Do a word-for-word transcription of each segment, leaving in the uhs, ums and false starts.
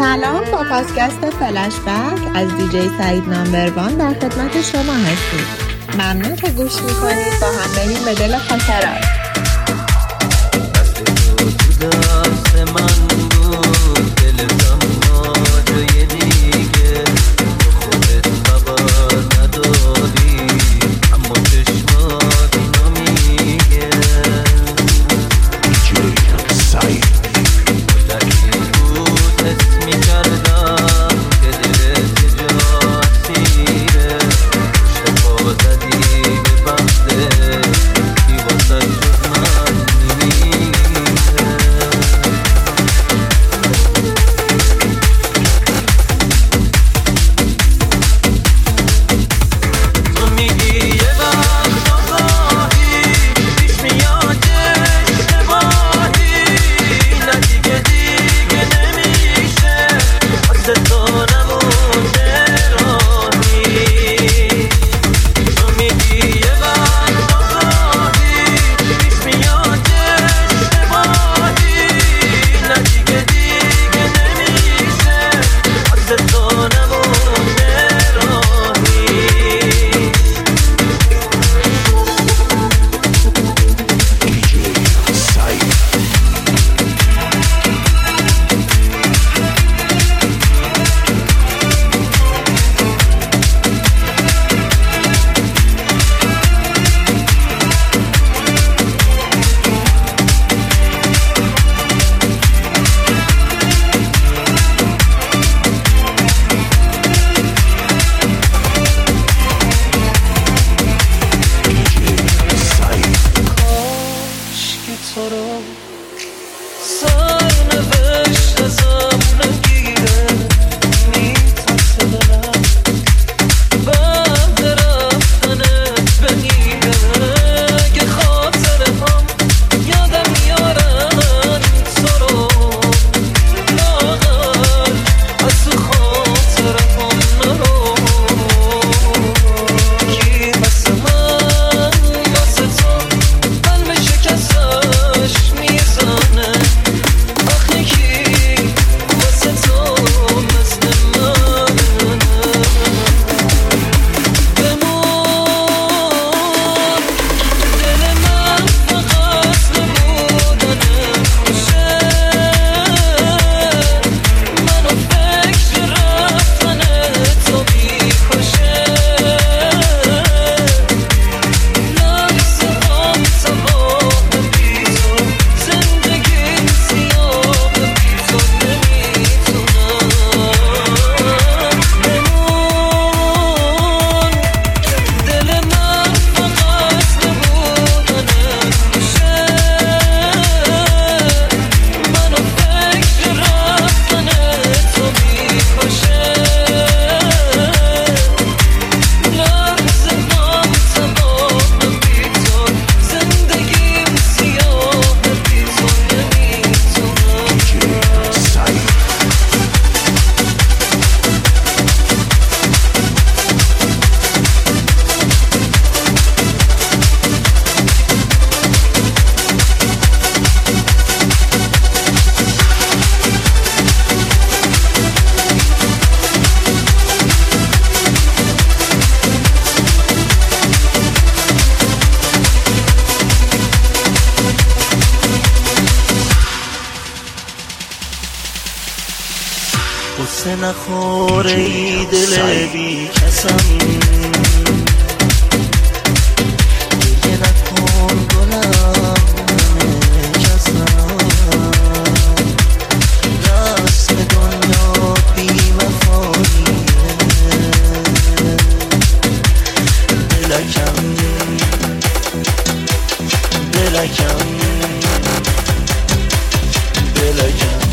سلام، با پادکست فلش بک از دیجی سعید نامبروان در خدمت شما هستیم. ممنون که گوش میکنید. با هم بریم به دل خاطرات. قصه نخوره ای دل بی کسم، دیگه نکن گلم نکسم، رسم دنیا بی وفاییه، دلکم دلکم دلکم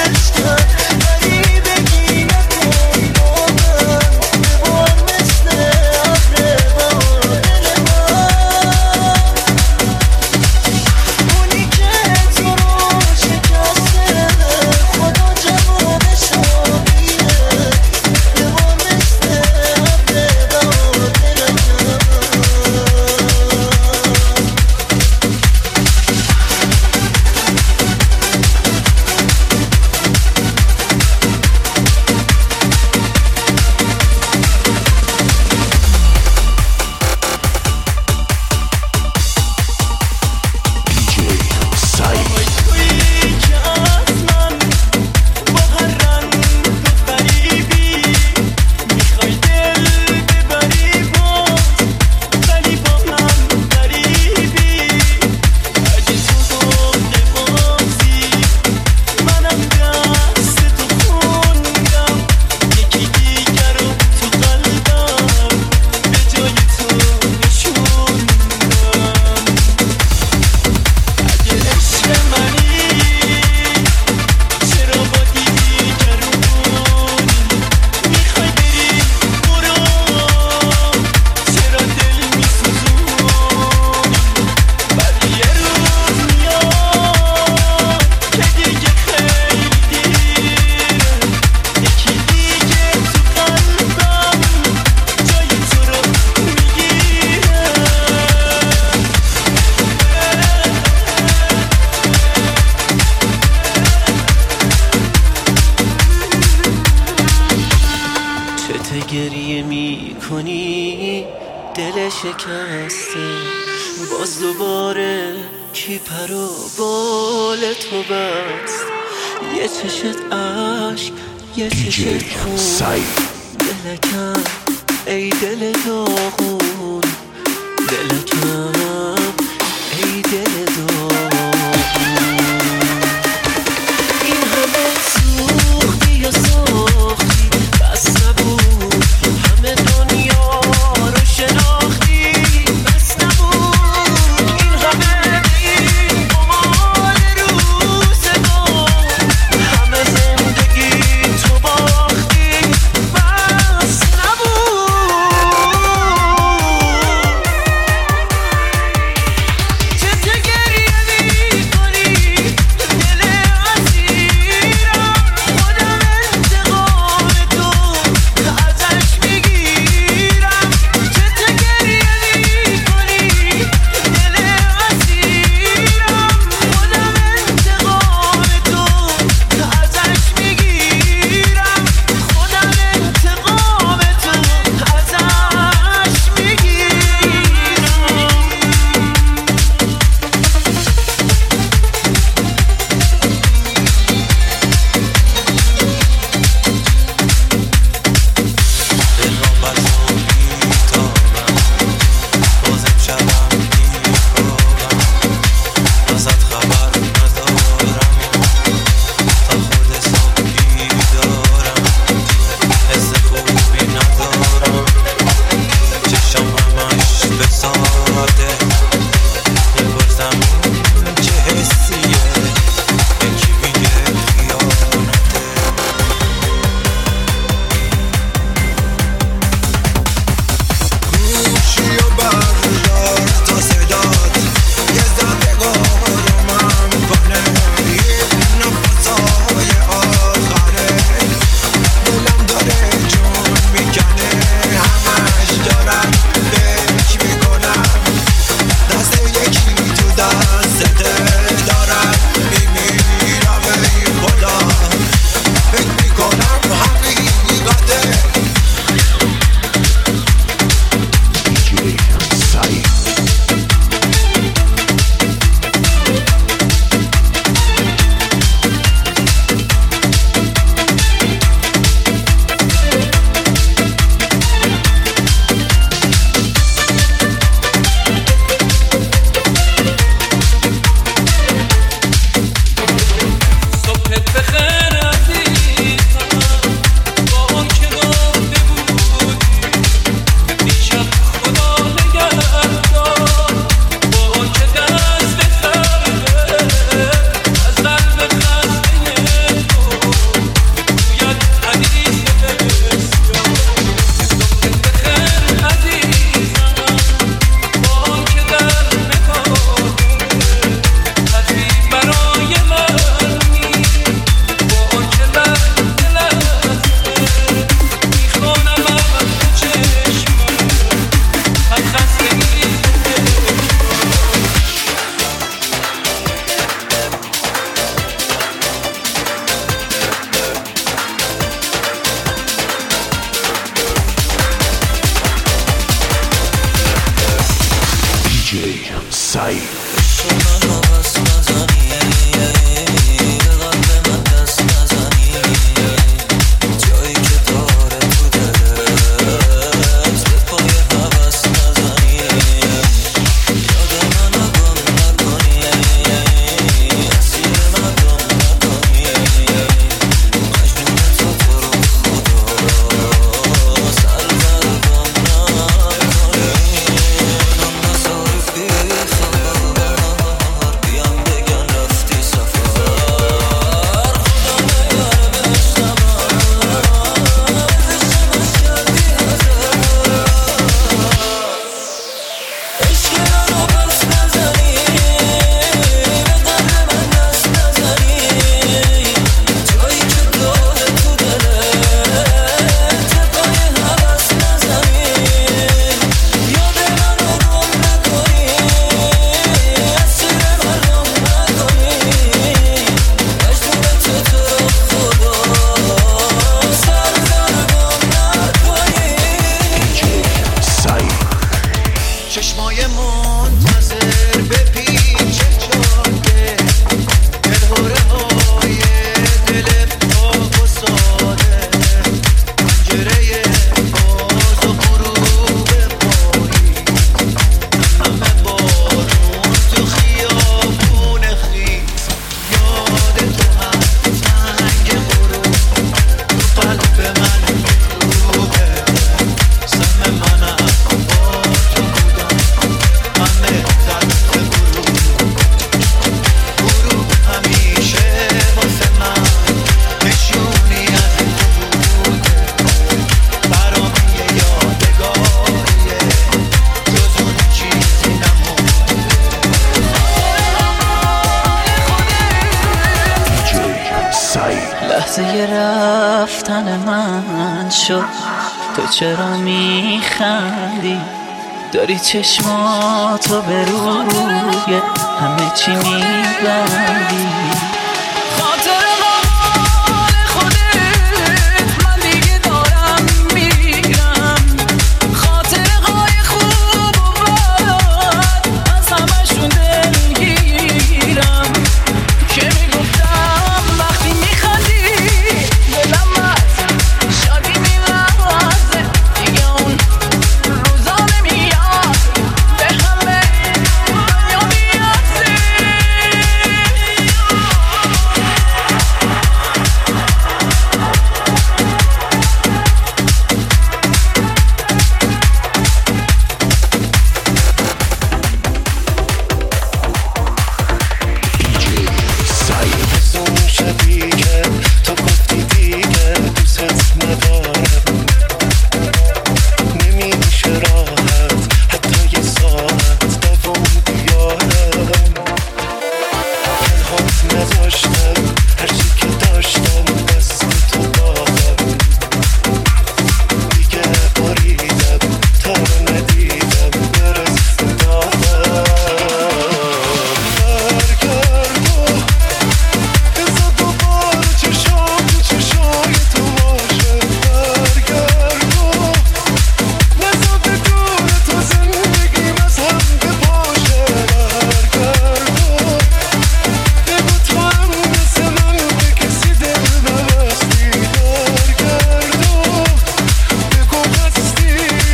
Stay شکسته باز دوباره کی پر و بال تو بست یه چشت عشق یه چشت خون دلکم ای دل داغون دلکم ای دل داغون این همه سوختی و ساختی بس نبود همه دنیا رو شناختی بس نبود این همه این قمار روزگار همه زندگی تو باختی بس نبود چه گریه میکنی دل اسیرم خودم انتقام تو ازش میگیرم چه گریه میکنی دل اسیرم خودم انتقام تو ازش میگیرم خودم انتقام تو ازش میگیرم دلم برام میتابم بازم شبم میخوابم ازت خبر ندارم تا خود صبح بیدارم حس خوبی ندارم چشم همش به ساده نگفتم چه حسیه یکی میگه خیانته گوشی و بردار تا صدات یه زدگارم کنه این نفسای آخره دلم داره جون میکنه همش دارم فکر میکنم دست یکی تو دسته دارم میمیرم ای خدا فکر میکنم حقیقته صبحت بخیر عزیزم با اون که گفته بودی دیشب خدا نگهدار با اون که دست سرده از قلب خسته تو گوید حدیث بسیار صبحت بخیر عزیزم با اون که در نکاره حرفی برای من نیست با اون که لحظه لحظه میخوانم از چشمم هر خستگی شما بس نزنی به قلب من دست نزنی جایی که داره تو دلت به پای حوث نزنی یاد من گم نکنی اسیر مردم نکنی مجنون تو تو رو خدا سر قلبم نکنی من نزار بی خبر لحظه رفتن من شد، تو چرا میخندی؟ داری چشماتو به روی همه چی میبندی. خاطر مال خودت من دیگه دارم میرم، خاطر های خوب و بد از همشون دلگیرم. که میگفتم وقتی میخندی دلم از شادی میلرزه، دیگه اون روزا نمیاد به همه دنیا میرسه. مثل اون شبی که تو گفتی دیگه دوست ندارم، نمیشه راحت حتی یه ساعت دوام بیارم. تنهات نذاشتم هرچی که داشتم دست تو دادم، دیگه باریدم تا رو ندیدم برس دادم. برگرد و بذار دوباره چشام تو چشای تو باشه. برگرد و بذار بدون تو زندگیم از هم بپاشه. برگرد و بگو تو هم مثل من به کسی دل نبستی. برگرد و بگو هستی.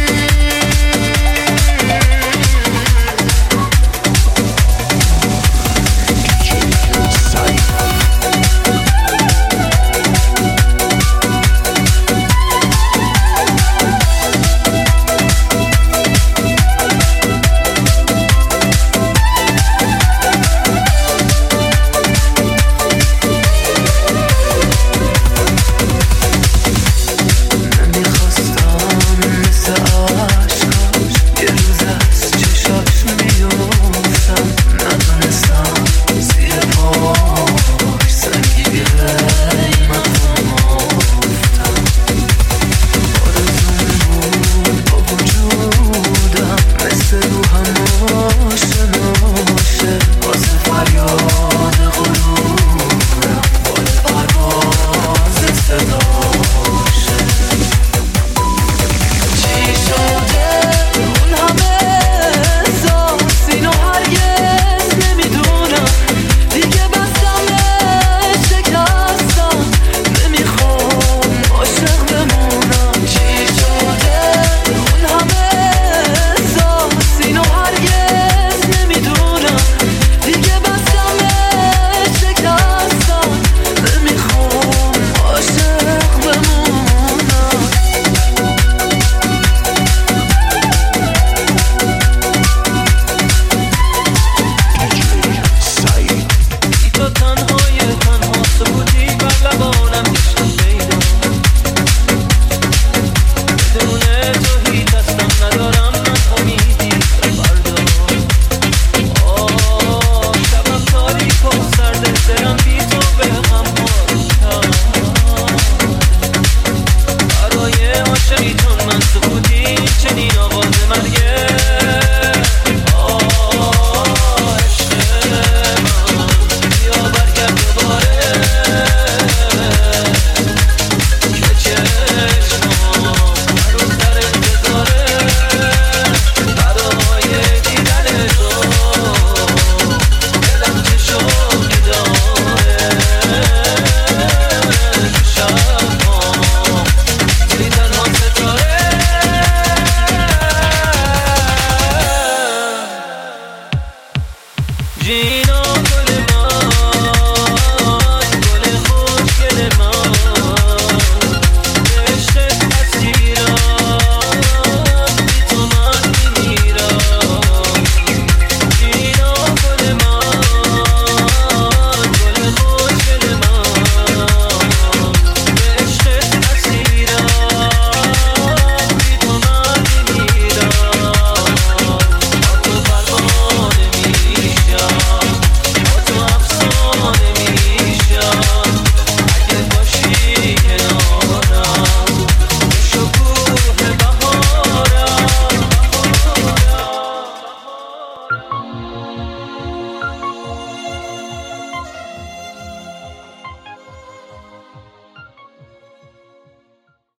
نمیخواستم مثل عشقاش یه روز از چشاش میفتم، ندونستم زیر پاش سنگی بی قیمت و مفتم. آرزون بود با وجودم مثل روحم آشنا باشه، واسه فریاد غرورم بال پرواز صدا باشه. چی شده اون همه احساس اینو هرگز نمیدونم، دیگه بستم شکستم نمیخوام عاشق بمونم. چی شده اون همه احساس اینو هرگز نمیدونم، دیگه بستم شکستم نمیخوام عاشق بمونم. بی تو تنهای تنها سکوتی بر لبانم میشه پیدا، بدون تو هیچ دستم ندارم من امیدی به فردا. آه شبم تاریک و سرد دلم بی تو به هم ماندم، برای عاشقیتون من سکوتی چنین آواز مرگه. آه عشق من بیا برگرد دوباره که چشمام هر روز در انتظاره، برای دیدن تو دلم چه شوقی داره. شب‌ها توی تنها ستاره جینا